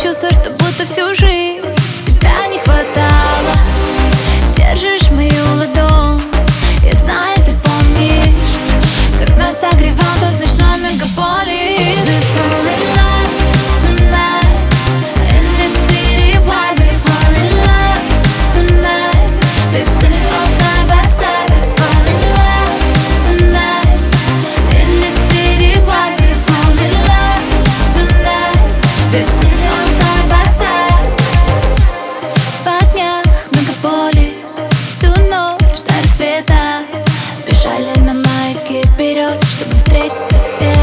чувство, что будто всю жизнь тебя не хватало. Держишь мою ладонь, я знаю, ты помнишь, как нас согревал тот ночной мегаполис. We fall in love tonight in this city. Why we fall in love tonight? We've seen it all side by side. We fall in love tonight in this city. Why we fall in love tonight? We've seen it all side by side. По дням мегаполис всю ночь до рассвета бежали на маяке вперед, чтобы встретиться где-то.